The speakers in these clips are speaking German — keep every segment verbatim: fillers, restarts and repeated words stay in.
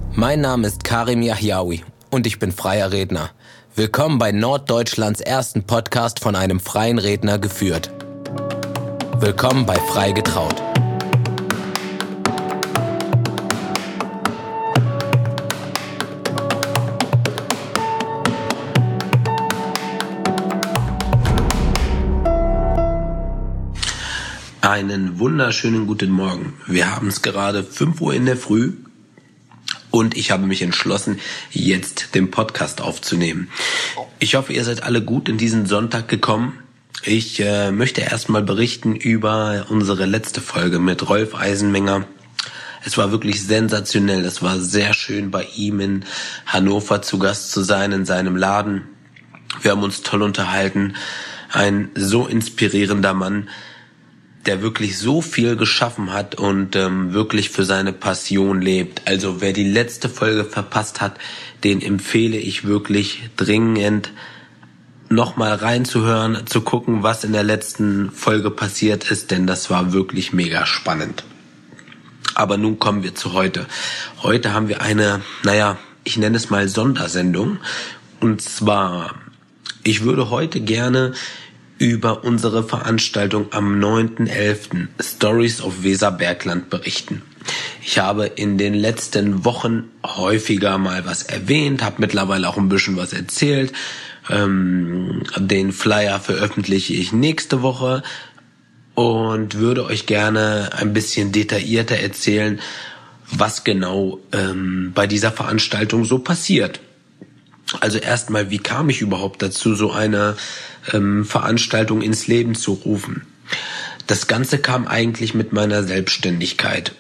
Mein Name ist Karim Yahyaoui und ich bin freier Redner. Willkommen bei Norddeutschlands ersten Podcast von einem freien Redner geführt. Willkommen bei Frei getraut. Einen wunderschönen guten Morgen. Wir haben es gerade fünf Uhr in der Früh und ich habe mich entschlossen, jetzt den Podcast aufzunehmen. Ich hoffe, ihr seid alle gut in diesen Sonntag gekommen. Ich äh, möchte erstmal berichten über unsere letzte Folge mit Rolf Eisenmenger. Es war wirklich sensationell. Es war sehr schön, bei ihm in Hannover zu Gast zu sein, in seinem Laden. Wir haben uns toll unterhalten. Ein so inspirierender Mann, der wirklich so viel geschaffen hat und ähm, wirklich für seine Passion lebt. Also wer die letzte Folge verpasst hat, den empfehle ich wirklich dringend, nochmal reinzuhören, zu gucken, was in der letzten Folge passiert ist, denn das war wirklich mega spannend. Aber nun kommen wir zu heute. Heute haben wir eine, naja, ich nenne es mal Sondersendung. Und zwar, ich würde heute gerne über unsere Veranstaltung am neunten elften Stories of Weserbergland berichten. Ich habe in den letzten Wochen häufiger mal was erwähnt, habe mittlerweile auch ein bisschen was erzählt. Ähm, den Flyer veröffentliche ich nächste Woche und würde euch gerne ein bisschen detaillierter erzählen, was genau ähm, bei dieser Veranstaltung so passiert. Also erstmal, wie kam ich überhaupt dazu, so eine ähm, Veranstaltung ins Leben zu rufen? Das Ganze kam eigentlich mit meiner Selbstständigkeit.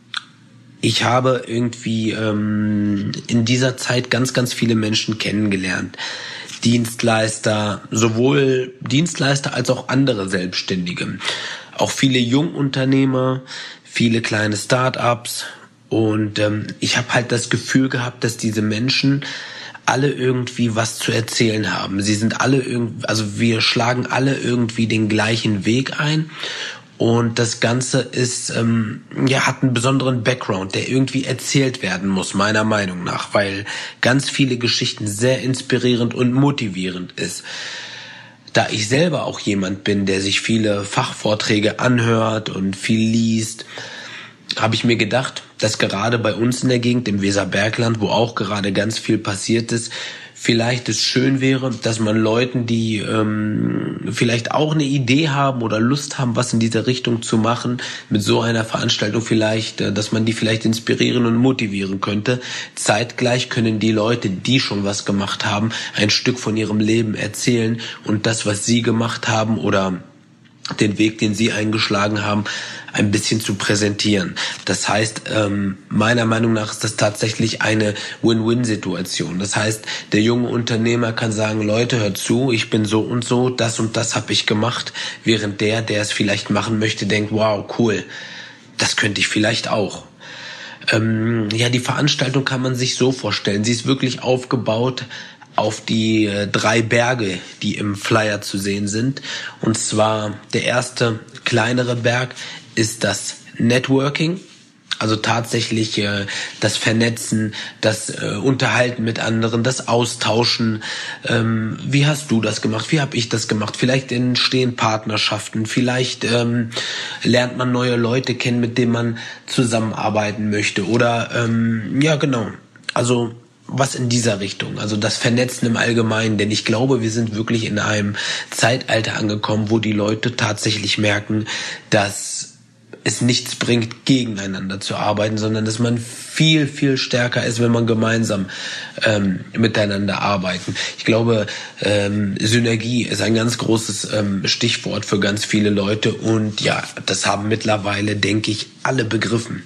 Ich habe irgendwie ähm, in dieser Zeit ganz, ganz viele Menschen kennengelernt. Dienstleister, sowohl Dienstleister als auch andere Selbstständige. Auch viele Jungunternehmer, viele kleine Start-ups. Und ähm, ich habe halt das Gefühl gehabt, dass diese Menschen alle irgendwie was zu erzählen haben. Sie sind alle irgendwie, also wir schlagen alle irgendwie den gleichen Weg ein und das Ganze ist, ähm, ja, hat einen besonderen Background, der irgendwie erzählt werden muss, meiner Meinung nach, weil ganz viele Geschichten sehr inspirierend und motivierend ist. Da ich selber auch jemand bin, der sich viele Fachvorträge anhört und viel liest, habe ich mir gedacht, dass gerade bei uns in der Gegend, im Weserbergland, wo auch gerade ganz viel passiert ist, vielleicht es schön wäre, dass man Leuten, die ähm, vielleicht auch eine Idee haben oder Lust haben, was in dieser Richtung zu machen, mit so einer Veranstaltung vielleicht, äh, dass man die vielleicht inspirieren und motivieren könnte. Zeitgleich können die Leute, die schon was gemacht haben, ein Stück von ihrem Leben erzählen und das, was sie gemacht haben oder den Weg, den sie eingeschlagen haben, ein bisschen zu präsentieren. Das heißt, ähm, meiner Meinung nach ist das tatsächlich eine Win-Win-Situation. Das heißt, der junge Unternehmer kann sagen, Leute, hört zu, ich bin so und so, das und das habe ich gemacht, während der, der es vielleicht machen möchte, denkt, wow, cool, das könnte ich vielleicht auch. Ähm, ja, die Veranstaltung kann man sich so vorstellen. Sie ist wirklich aufgebaut auf die äh, drei Berge, die im Flyer zu sehen sind. Und zwar der erste kleinere Berg ist das Networking, also tatsächlich äh, das Vernetzen, das äh, Unterhalten mit anderen, das Austauschen. Ähm, wie hast du das gemacht? Wie habe ich das gemacht? Vielleicht entstehen Partnerschaften, vielleicht ähm, lernt man neue Leute kennen, mit denen man zusammenarbeiten möchte. Oder ähm, ja, genau. Also was in dieser Richtung, also das Vernetzen im Allgemeinen, denn ich glaube, wir sind wirklich in einem Zeitalter angekommen, wo die Leute tatsächlich merken, dass es nichts bringt, gegeneinander zu arbeiten, sondern dass man viel, viel stärker ist, wenn man gemeinsam ähm, miteinander arbeiten. Ich glaube, ähm, Synergie ist ein ganz großes ähm, Stichwort für ganz viele Leute und ja, das haben mittlerweile, denke ich, alle begriffen.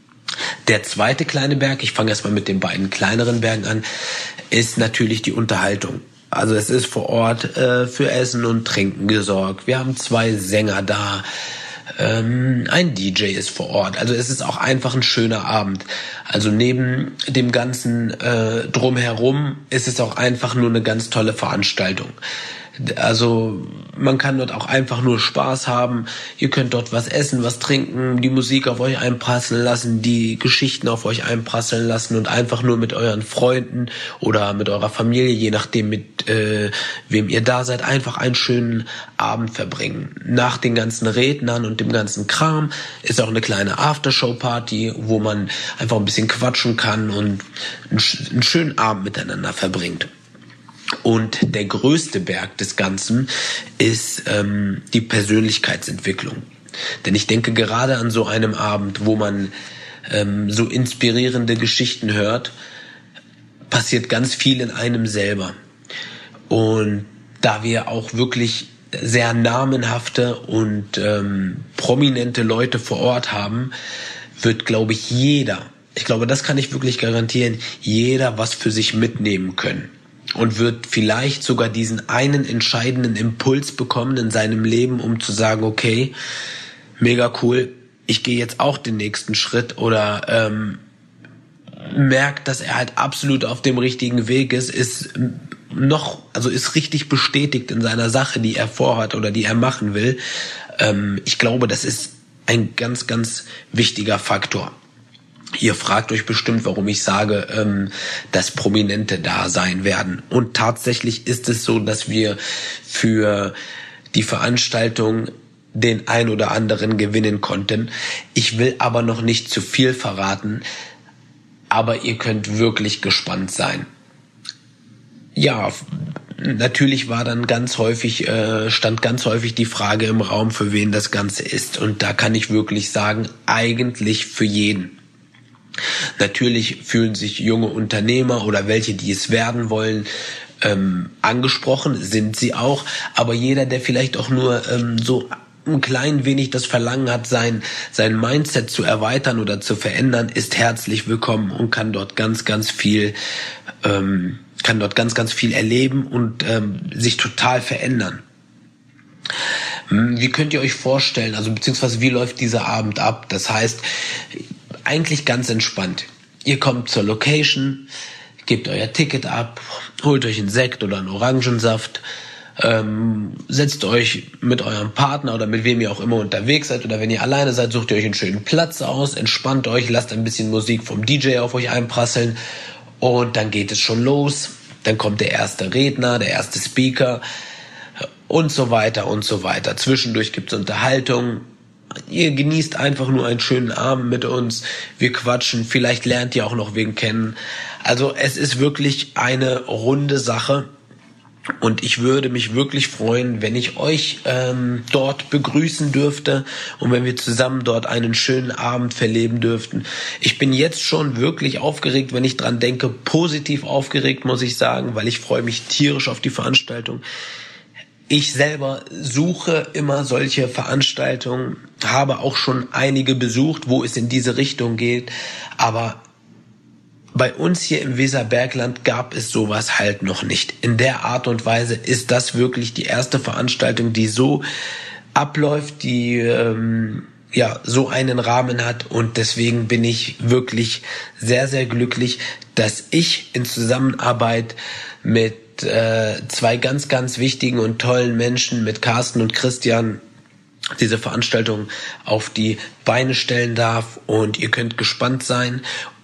Der zweite kleine Berg, ich fange erstmal mit den beiden kleineren Bergen an, ist natürlich die Unterhaltung. Also es ist vor Ort äh, für Essen und Trinken gesorgt. Wir haben zwei Sänger da, ähm, ein D J ist vor Ort. Also es ist auch einfach ein schöner Abend. Also neben dem ganzen äh, Drumherum ist es auch einfach nur eine ganz tolle Veranstaltung. Also man kann dort auch einfach nur Spaß haben. Ihr könnt dort was essen, was trinken, die Musik auf euch einprasseln lassen, die Geschichten auf euch einprasseln lassen und einfach nur mit euren Freunden oder mit eurer Familie, je nachdem mit äh, wem ihr da seid, einfach einen schönen Abend verbringen. Nach den ganzen Rednern und dem ganzen Kram ist auch eine kleine Aftershow-Party, wo man einfach ein bisschen quatschen kann und einen schönen Abend miteinander verbringt. Und der größte Berg des Ganzen ist ähm, die Persönlichkeitsentwicklung. Denn ich denke, gerade an so einem Abend, wo man ähm, so inspirierende Geschichten hört, passiert ganz viel in einem selber. Und da wir auch wirklich sehr namenhafte und ähm, prominente Leute vor Ort haben, wird, glaube ich, jeder, ich glaube, das kann ich wirklich garantieren, jeder was für sich mitnehmen können. Und wird vielleicht sogar diesen einen entscheidenden Impuls bekommen in seinem Leben, um zu sagen, okay, mega cool, ich gehe jetzt auch den nächsten Schritt, oder ähm, merkt, dass er halt absolut auf dem richtigen Weg ist, ist noch, also ist richtig bestätigt in seiner Sache, die er vorhat oder die er machen will. Ähm, ich glaube, das ist ein ganz, ganz wichtiger Faktor. Ihr fragt euch bestimmt, warum ich sage, ähm, dass Prominente da sein werden. Und tatsächlich ist es so, dass wir für die Veranstaltung den ein oder anderen gewinnen konnten. Ich will aber noch nicht zu viel verraten, aber ihr könnt wirklich gespannt sein. Ja, natürlich war dann ganz häufig, äh, stand ganz häufig die Frage im Raum, für wen das Ganze ist. Und da kann ich wirklich sagen, eigentlich für jeden. Natürlich fühlen sich junge Unternehmer oder welche, die es werden wollen, ähm, angesprochen, sind sie auch. Aber jeder, der vielleicht auch nur ähm, so ein klein wenig das Verlangen hat, sein, sein Mindset zu erweitern oder zu verändern, ist herzlich willkommen und kann dort ganz, ganz viel, ähm, kann dort ganz, ganz viel erleben und ähm, sich total verändern. Wie könnt ihr euch vorstellen, also beziehungsweise wie läuft dieser Abend ab? Das heißt, eigentlich ganz entspannt. Ihr kommt zur Location, gebt euer Ticket ab, holt euch einen Sekt oder einen Orangensaft, ähm, setzt euch mit eurem Partner oder mit wem ihr auch immer unterwegs seid, oder wenn ihr alleine seid, sucht ihr euch einen schönen Platz aus, entspannt euch, lasst ein bisschen Musik vom D J auf euch einprasseln und dann geht es schon los. Dann kommt der erste Redner, der erste Speaker und so weiter und so weiter. Zwischendurch gibt's Unterhaltung. Ihr genießt einfach nur einen schönen Abend mit uns. Wir quatschen. Vielleicht lernt ihr auch noch wen kennen. Also es ist wirklich eine runde Sache. Und ich würde mich wirklich freuen, wenn ich euch ähm, dort begrüßen dürfte und wenn wir zusammen dort einen schönen Abend verleben dürften. Ich bin jetzt schon wirklich aufgeregt, wenn ich dran denke. Positiv aufgeregt, muss ich sagen, weil ich freue mich tierisch auf die Veranstaltung. Ich selber suche immer solche Veranstaltungen, habe auch schon einige besucht, wo es in diese Richtung geht. Aber bei uns hier im Weserbergland gab es sowas halt noch nicht. In der Art und Weise ist das wirklich die erste Veranstaltung, die so abläuft, die ähm, ja so einen Rahmen hat. Und deswegen bin ich wirklich sehr, sehr glücklich, dass ich in Zusammenarbeit mit äh, zwei ganz, ganz wichtigen und tollen Menschen, mit Carsten und Christian, diese Veranstaltung auf die Beine stellen darf. Und ihr könnt gespannt sein.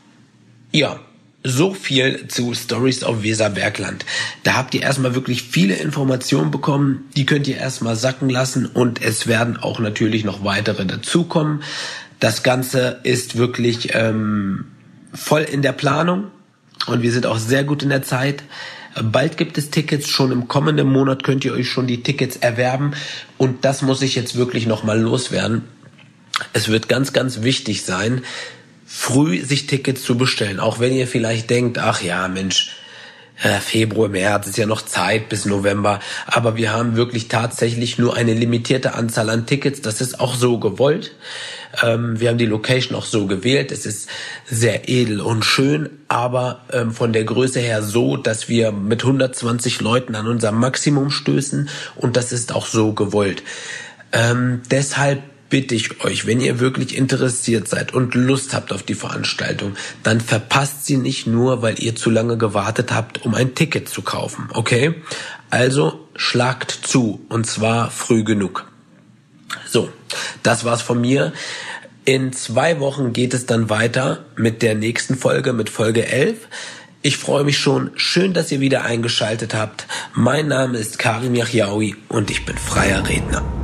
Ja, so viel zu Stories auf Weserbergland. Da habt ihr erstmal wirklich viele Informationen bekommen, die könnt ihr erstmal sacken lassen und es werden auch natürlich noch weitere dazukommen. Das Ganze ist wirklich ähm, voll in der Planung und wir sind auch sehr gut in der Zeit. Bald gibt es Tickets, schon im kommenden Monat könnt ihr euch schon die Tickets erwerben und das muss ich jetzt wirklich nochmal loswerden. Es wird ganz, ganz wichtig sein, früh sich Tickets zu bestellen, auch wenn ihr vielleicht denkt, ach ja, Mensch, Februar, März ist ja noch Zeit bis November, aber wir haben wirklich tatsächlich nur eine limitierte Anzahl an Tickets, das ist auch so gewollt. Ähm, wir haben die Location auch so gewählt, es ist sehr edel und schön, aber ähm, von der Größe her so, dass wir mit hundertzwanzig Leuten an unser Maximum stößen und das ist auch so gewollt. Ähm, deshalb bitte ich euch, wenn ihr wirklich interessiert seid und Lust habt auf die Veranstaltung, dann verpasst sie nicht nur, weil ihr zu lange gewartet habt, um ein Ticket zu kaufen, okay? Also schlagt zu, und zwar früh genug. So, das war's von mir. In zwei Wochen geht es dann weiter mit der nächsten Folge, mit Folge elf. Ich freue mich schon. Schön, dass ihr wieder eingeschaltet habt. Mein Name ist Karim Yachiaoui und ich bin freier Redner.